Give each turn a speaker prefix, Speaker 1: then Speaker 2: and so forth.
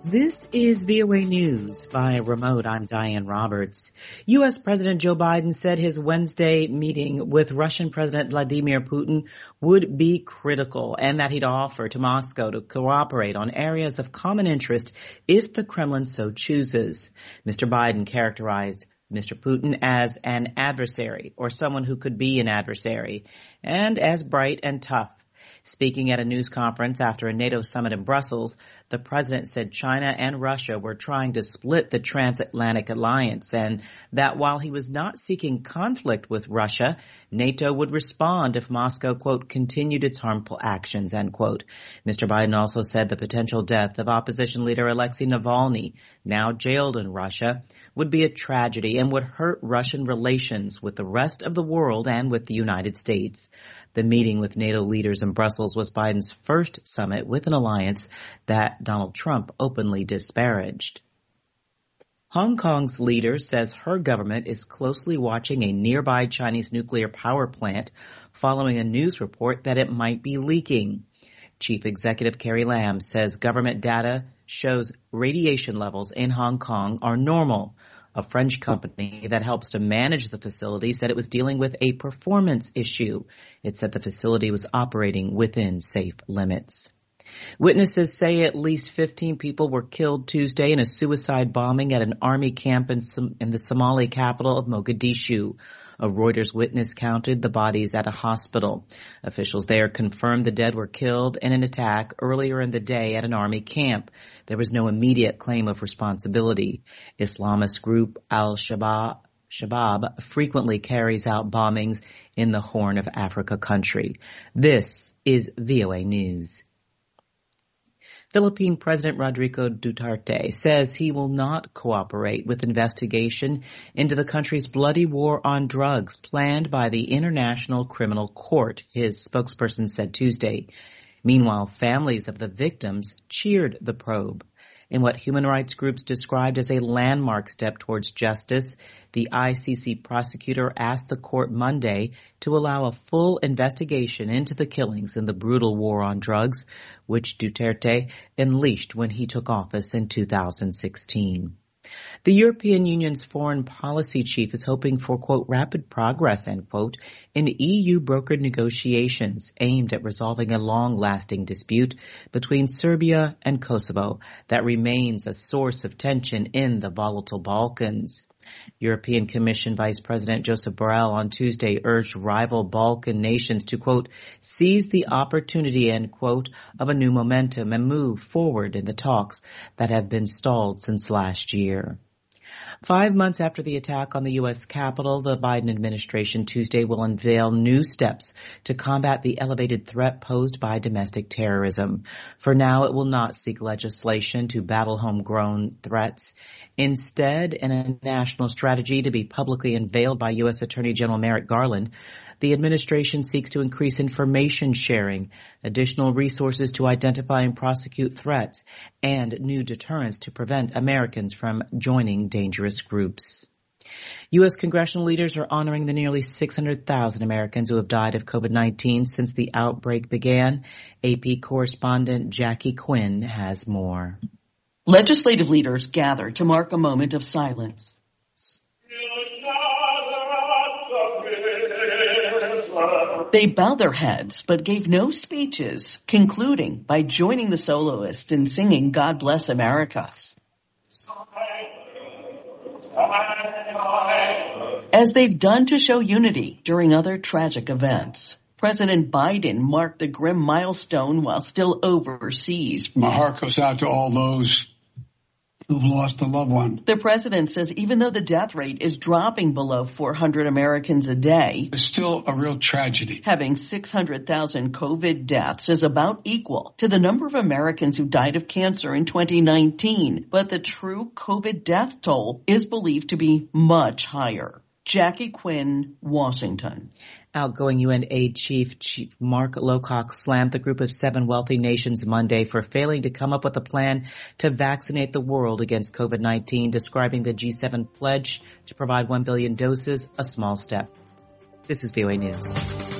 Speaker 1: This is VOA News. By remote, I'm Diane Roberts. U.S. President Joe Biden said his Wednesday meeting with Russian President Vladimir Putin would be critical and that he'd offer to Moscow to cooperate on areas of common interest if the Kremlin so chooses. Mr. Biden characterized Mr. Putin as an adversary or someone who could be an adversary and as bright and tough. Speaking at a news conference after a NATO summit in Brussels, the president said China and Russia were trying to split the transatlantic alliance and that while he was not seeking conflict with Russia, NATO would respond if Moscow, quote, continued its harmful actions, end quote. Mr. Biden also said the potential death of opposition leader Alexei Navalny, now jailed in Russia, would be a tragedy and would hurt Russian relations with the rest of the world and with the United States. The meeting with NATO leaders in Brussels was Biden's first summit with an alliance that Donald Trump openly disparaged. Hong Kong's leader says her government is closely watching a nearby Chinese nuclear power plant following a news report that it might be leaking. Chief Executive Carrie Lam says government data shows radiation levels in Hong Kong are normal. A French company that helps to manage the facility said it was dealing with a performance issue. It said the facility was something within safe limits. Witnesses say at least 15 people were killed Tuesday in a suicide bombing at an army camp in the Somali capital of Mogadishu. A Reuters witness counted the bodies at a hospital. Officials there confirmed the dead were killed in an attack earlier in the day at an army camp. There was no immediate claim of responsibility. Islamist group Al-Shabaab frequently carries out bombings in the Horn of Africa country. This is VOA News. Philippine President Rodrigo Duterte says he will not cooperate with investigation into the country's bloody war on drugs planned by the International Criminal Court, his spokesperson said Tuesday. Meanwhile, families of the victims cheered the probe. In what human rights groups described as a landmark step towards justice, the ICC prosecutor asked the court Monday to allow a full investigation into the killings in the brutal war on drugs, which Duterte unleashed when he took office in 2016. The European Union's foreign policy chief is hoping for, quote, rapid progress, end quote, in EU-brokered negotiations aimed at resolving a long-lasting dispute between Serbia and Kosovo that remains a source of tension in the volatile Balkans. European Commission Vice President Josep Borrell on Tuesday urged rival Balkan nations to, quote, seize the opportunity, end quote, of a new momentum and move forward in the talks that have been stalled since last year. 5 months after the attack on the U.S. Capitol, the Biden administration Tuesday will unveil new steps to combat the elevated threat posed by domestic terrorism. For now, it will not seek legislation to battle homegrown threats. Instead, in a national strategy to be publicly unveiled by U.S. Attorney General Merrick Garland, the administration seeks to increase information sharing, additional resources to identify and prosecute threats, and new deterrents to prevent Americans from joining dangerous groups. U.S. congressional leaders are honoring the nearly 600,000 Americans who have died of COVID-19 since the outbreak began. AP correspondent Jackie Quinn has more.
Speaker 2: Legislative leaders gathered to mark a moment of silence. They bowed their heads but gave no speeches, concluding by joining the soloist in singing God Bless America. As they've done to show unity during other tragic events. President Biden marked the grim milestone while still overseas.
Speaker 3: My heart goes out to all those who've lost a loved one.
Speaker 2: The president says even though the death rate is dropping below 400 Americans a day,
Speaker 3: it's still a real tragedy.
Speaker 2: Having 600,000 COVID deaths is about equal to the number of Americans who died of cancer in 2019. But the true COVID death toll is believed to be much higher. Jackie Quinn, Washington.
Speaker 1: Outgoing UN aid chief Mark Lowcock slammed the group of 7 wealthy nations Monday for failing to come up with a plan to vaccinate the world against COVID-19, describing the G7 pledge to provide 1 billion doses a small step. This is VOA News.